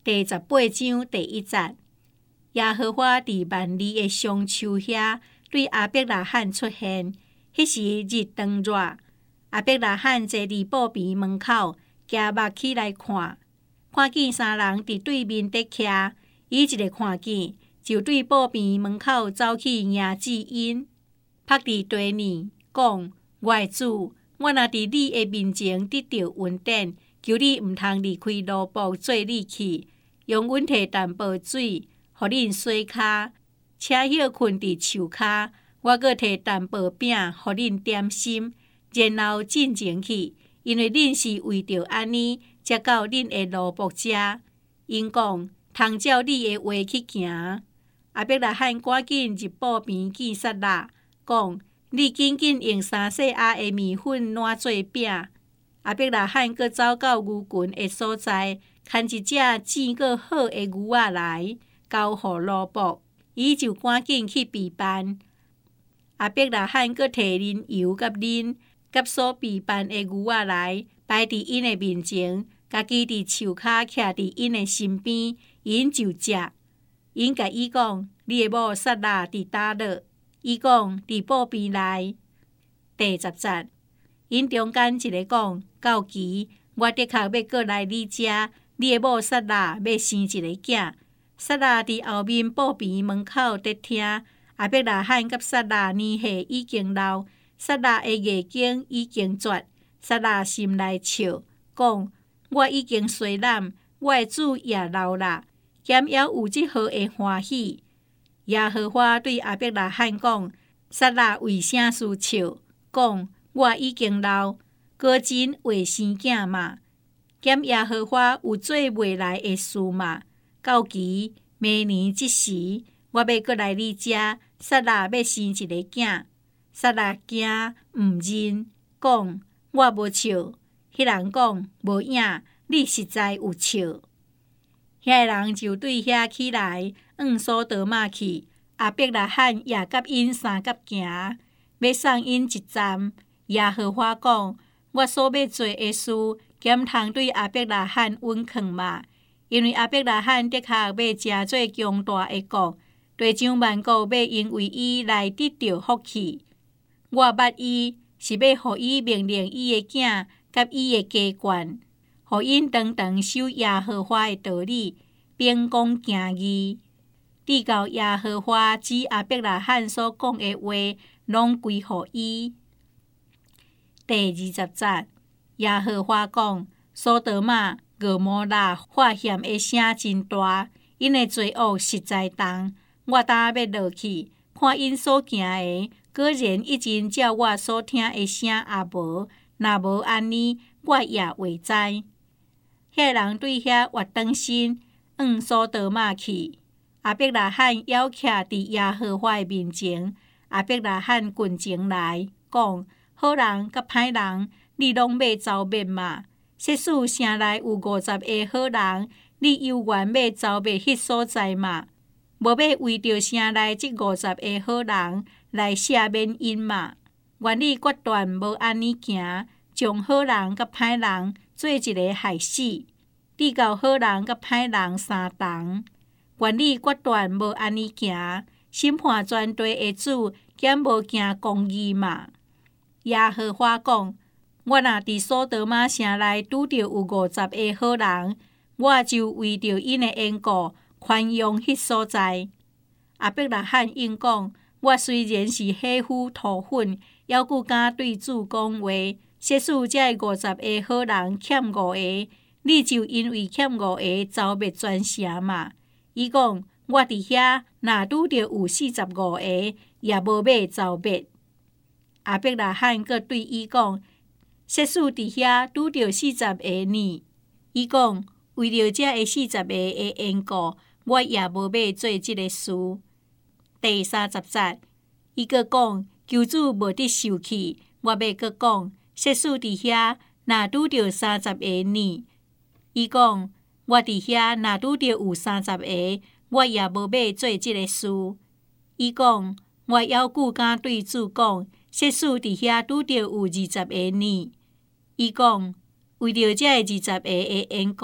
第18章第1節，耶和華佇萬里的上樹遐對亞伯拉罕出現。迄時日當熱，亞伯拉罕坐佇布邊門口，行目起來看，看見三人佇對面在徛，伊一個看見，就對布邊門口走去迎接因，伏佇地裡，講：我的主，我若佇你的面前得到恩典，求你毋通離開奴僕做你去，用阮摕淡薄水，互恁洗骹，且歇困佇樹骹。我閣摕淡薄餅，互恁點心，然後進前去，因為恁是為着安尼，才到恁的奴僕遮。因講：通照你的話去行。亞伯拉罕趕緊入布邊見撒拉，講：你緊緊用3細盒的麵粉爛做餅。亞伯拉罕閣走到牛群的所在，牽一隻生閣好的牛仔來，交予奴僕，伊就趕緊去備辦。亞伯拉罕閣摕磷油甲奶，甲所備辦的牛仔來，擺佇因的面前，家己佇樹骹徛佇因的身邊，因就食。因甲伊講：你的某撒拉佇叨落？伊講：佇布邊內。第10節，因中間一個講：到期，我的確要閣來你遮，你的某撒拉要生一個囝。撒拉佇後面布邊門口在聽。亞伯拉罕甲撒拉年歲已經老，撒拉的月經已經絕。撒拉心內笑，講：我已經衰老，我的主也老啦，兼猶有這號的歡喜。耶和華對亞伯拉罕講：撒拉為啥事笑？講：我已經老，果真會生囝嘛？兼耶和華有做未來的事嘛？到期明年這時，我要閣來你遮，撒拉要生一個囝。撒拉驚毋認，講：我無笑。迄人講：無影，你實在有笑。遐人就對遐起來，往所多瑪去。亞伯拉罕也甲因三甲行，要送因一站。耶和華講：我所要做的事，兼通對亞伯拉罕允肯嘛？因為亞伯拉罕的確要誠做強大的國。地上萬國要因為伊來得到福氣。我捌伊是要互伊命令伊的囝甲伊的家眷，互因常常守耶和華的道理，秉公行義。直到耶和華指亞伯拉罕所講的話，攏歸予伊。第20節，耶和華講：所多瑪、蛾摩拉發現的聲真大，因的罪惡實在重。我膽要落去，看因所行的，果然已經照我所聽的聲也無。若無安尼，我也袂知。遐人對遐活轉身，往所多瑪去。亞伯拉罕要徛佇耶和華的面前。亞伯拉罕近前來，講：好人甲歹人，你攏要招滅嘛？即使城內有50個好人，你猶原要招滅迄所在嘛？無要為着城內這50個好人來赦免因嘛？願你決斷無安尼行，將好人甲歹人做一個害死，直到好人甲歹人相同。願你決斷無安尼行，審判全地的主兼無行公義嘛？耶和華講：我若佇所多瑪城內拄着有50個好人，我就為着因的緣故寬容迄所在。亞伯拉罕應講：我雖然是血膚土粉，猶閣敢對主講話。即使這50個好人欠5個，你就因為欠5個招滅全城嘛？伊講：我佇遐若拄着有45個，也無要招滅。亞伯拉罕閣對伊講：即使佇遐拄着40個呢？伊講：為着這40個的緣故，我也無要做這個事。第30節，伊閣講：求主無得受氣，我要閣講：即使佇遐若拄着30個呢？伊講：我佇遐若拄着有30個，我也無要做這個事。伊講：我猶閣敢對主講：即使佇遐拄着有20個呢？伊講：為着這20個的緣故，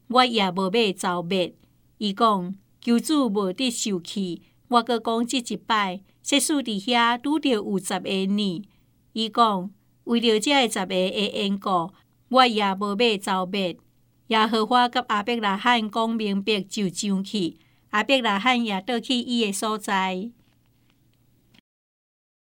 我也无要走灭。伊讲求主无得受气，我阁讲即一摆，设使伫遐拄着有10个呢。伊讲为着这10个的缘故，我也无要走灭。耶和华甲亚伯拉罕讲明白就上去，亚伯拉罕也倒去伊的所在。